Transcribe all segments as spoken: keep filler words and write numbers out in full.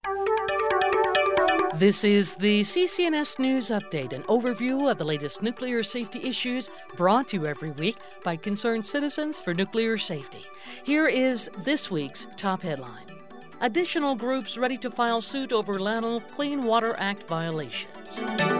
This is the C C N S News Update, an overview of the latest nuclear safety issues brought to you every week by concerned citizens for nuclear safety. Here is this week's top headline. Additional groups ready to file suit over LANL Clean Water Act violations.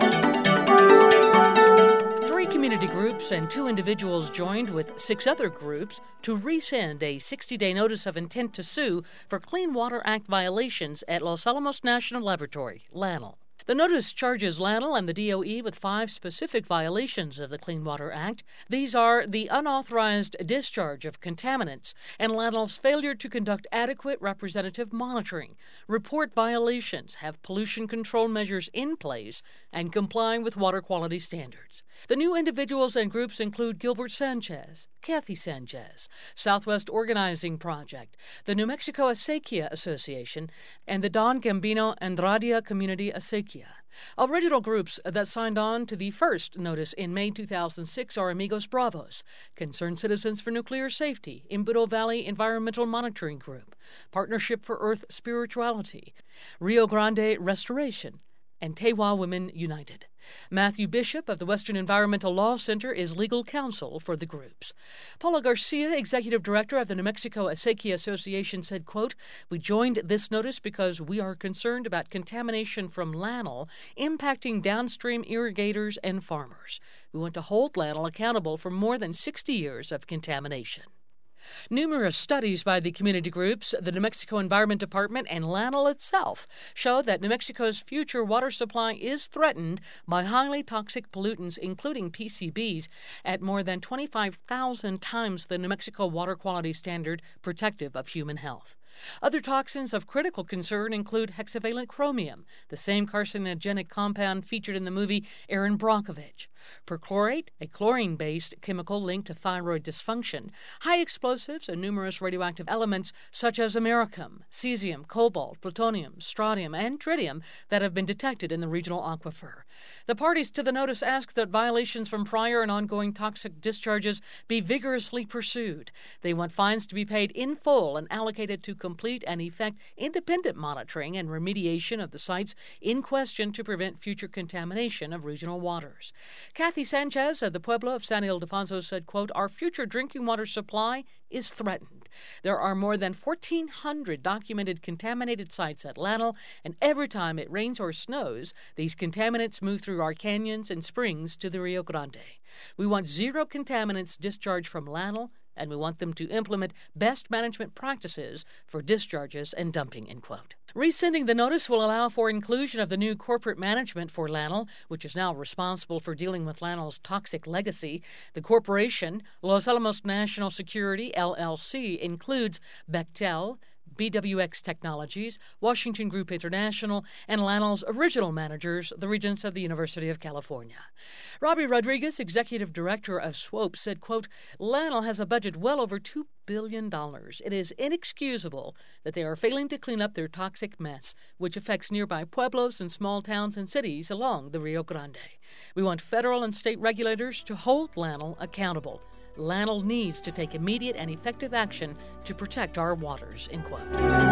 Three community groups and two individuals joined with six other groups to resend a sixty-day notice of intent to sue for Clean Water Act violations at Los Alamos National Laboratory, LANL. The notice charges LANL and the D O E with five specific violations of the Clean Water Act. These are the unauthorized discharge of contaminants and LANL's failure to conduct adequate representative monitoring, report violations, have pollution control measures in place, and complying with water quality standards. The new individuals and groups include Gilbert Sanchez, Kathy Sanchez, Southwest Organizing Project, the New Mexico Acequia Association, and the Don Gambino Andradia Community Acequia. Original groups that signed on to the first notice in May two thousand six are Amigos Bravos, Concerned Citizens for Nuclear Safety, Imbudo Valley Environmental Monitoring Group, Partnership for Earth Spirituality, Rio Grande Restoration, and Tewa Women United. Matthew Bishop of the Western Environmental Law Center is legal counsel for the groups. Paula Garcia, executive director of the New Mexico Acequia Association, said, quote, "We joined this notice because we are concerned about contamination from LANL impacting downstream irrigators and farmers. We want to hold LANL accountable for more than sixty years of contamination." Numerous studies by the community groups, the New Mexico Environment Department, and LANL itself show that New Mexico's future water supply is threatened by highly toxic pollutants, including P C Bs, at more than twenty-five thousand times the New Mexico water quality standard protective of human health. Other toxins of critical concern include hexavalent chromium, the same carcinogenic compound featured in the movie Erin Brockovich, perchlorate, a chlorine-based chemical linked to thyroid dysfunction, high explosives, and numerous radioactive elements such as americium, cesium, cobalt, plutonium, strontium, and tritium that have been detected in the regional aquifer. The parties to the notice ask that violations from prior and ongoing toxic discharges be vigorously pursued. They want fines to be paid in full and allocated to complete and effect independent monitoring and remediation of the sites in question to prevent future contamination of regional waters. Kathy Sanchez of the Pueblo of San Ildefonso said, quote, "Our future drinking water supply is threatened. There are more than fourteen hundred documented contaminated sites at LANL, and every time it rains or snows, these contaminants move through our canyons and springs to the Rio Grande. We want zero contaminants discharged from LANL, and we want them to implement best management practices for discharges and dumping," end quote. Resending the notice will allow for inclusion of the new corporate management for LANL, which is now responsible for dealing with LANL's toxic legacy. The corporation, Los Alamos National Security, L L C, includes Bechtel, B W X Technologies, Washington Group International, and LANL's original managers, the Regents of the University of California. Robbie Rodriguez, executive director of SWOPE, said, quote, "LANL has a budget well over two billion dollars. It is inexcusable that they are failing to clean up their toxic mess, which affects nearby pueblos and small towns and cities along the Rio Grande. We want federal and state regulators to hold LANL accountable. LANL needs to take immediate and effective action to protect our waters," end quote.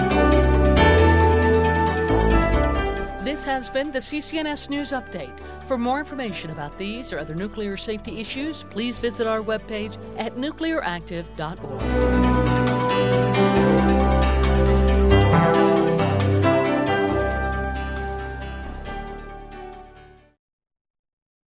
This has been the C C N S News Update. For more information about these or other nuclear safety issues, please visit our webpage at nuclear active dot org.